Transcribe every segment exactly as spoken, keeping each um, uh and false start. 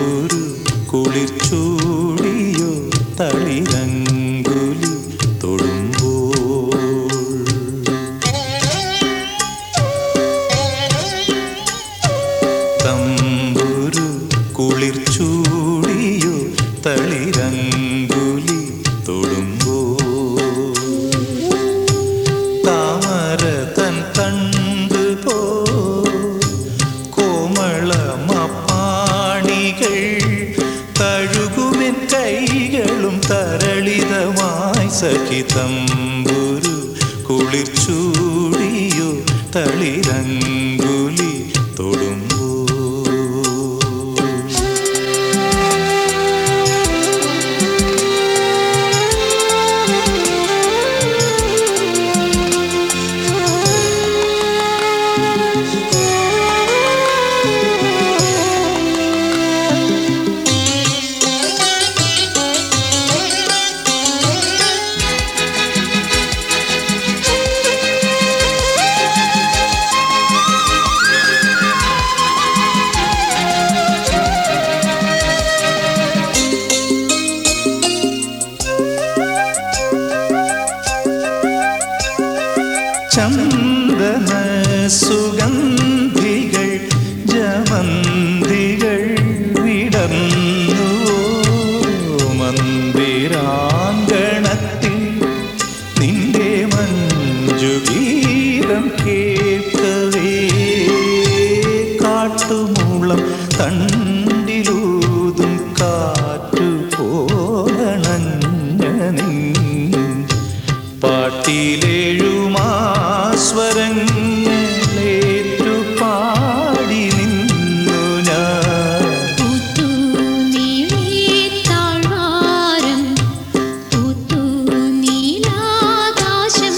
തമ്പുരു കുളിർ ചൂടിയോ തളിരങ്കുലി തൊടുമ്പോൾ തമ്പുരു കുളിർ ചൂടിയോ തളിരങ്കുലി തൊടുമ്പോൾ താമര തൻ തണ്ട് പോ കോമളമാണികൾ തഴുകുമെൻ കൈകളും തരളിതമായി സഖി തമ്പുരു കുളിർ ചൂടിയോ തളിരങ്കുലി തൊടുമ്പോൾ ചന്ദന സുഗന്ധികൾ ജമന്തികൾ വിടർന്നു മന്ദിരാങ്കണത്തിൽ നിന്റെ മഞ്ജുഗീതം കേൾക്കവേ കാട്ടുമൂളം തണ്ടിലൂതും കാറ്റുപോലണഞ്ഞ നിൻ പാട്ടിലേഴുമാ സ്വരങ്ങളേറ്റു പാടി നിന്നു ഞാൻ താഴ്വാരം പൂത്തു നീലാകാശം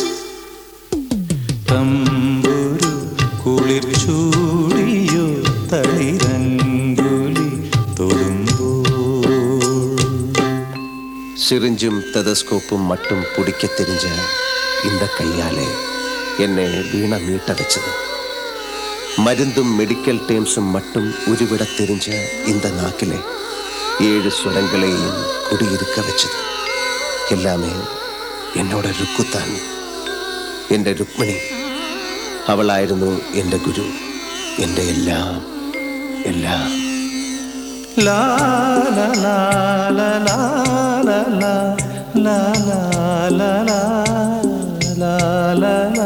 തമ്പുരു കുളിർ ചൂടിയോ തളിരങ്കുലി തൊടുമ്പോൾ സിറിഞ്ചും ടെതസ്കോപ്പും மட்டும் பிடிக்க தெரிஞ்ச இந்த கையாலே என்னை வீண மீட்ட வச்சது மருந்தும் மெடிக்கல் டேம்ஸும் மட்டும் உருவிட தெரிஞ்ச இந்த நாக்கிலே ஏழு ஸ்வரங்களையும் குடியிருக்க வச்சது எல்லாமே என்னோட ருக்குத்தான் എൻ്റെ രുക്മിണി അവളായിരുന്നു എൻ്റെ ഗുരു എൻ്റെ എല്ലാം എല്ലാം ലാ ലാ ലാ ലാ ലാ ലാ ലാ ലാ ലാ ലാ ലാ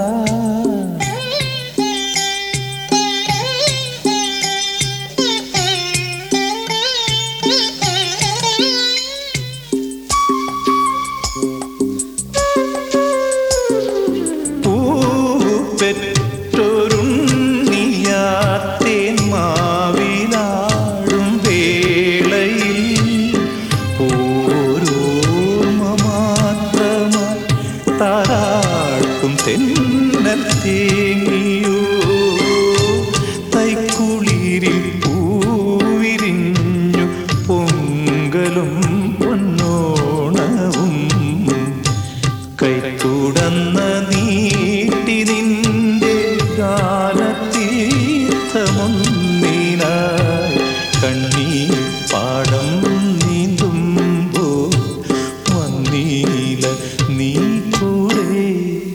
പെറ്റൊരുണ്ണിയാത്തേൻ മാവിലാടും വേളയിൽ ഓരോർമ്മ മാത്രമായി താരാട്ടും തെന്നൽ തേങ്ങിയോ തൈക്കുളിരിൽ പൂവിരിഞ്ഞു പൊങ്കലും പൊന്നോണവും കൈത്തുടന്ന നീട്ടി നിന്റെ ഗാനതീർത്ഥമൊന്നിനായി കണ്ണീർ പാടം നീന്തുമ്പോ വന്നീല നീ കൂടെ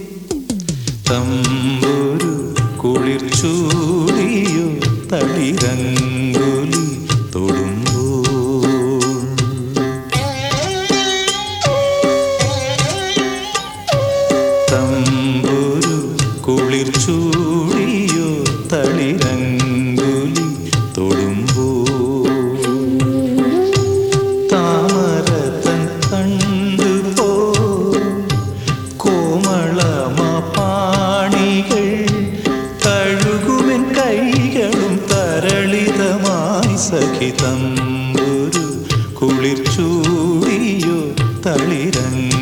തമ്പുരു കുളിർ ചൂടിയോ തളിരങ്കുലി തൊടുമ്പോൾ തമ്പുരു കുളിർ ചൂടിയോ തളിരങ്കുലി തൊടുമ്പോൾ താമരതൻ കണ്ടു പോ കോമളമാണികൾ തഴുകുമെൻ കൈകളും തരളിതമായി സഖി തമ്പുരു കുളിർ ചൂടിയോ തളിരങ്കുലി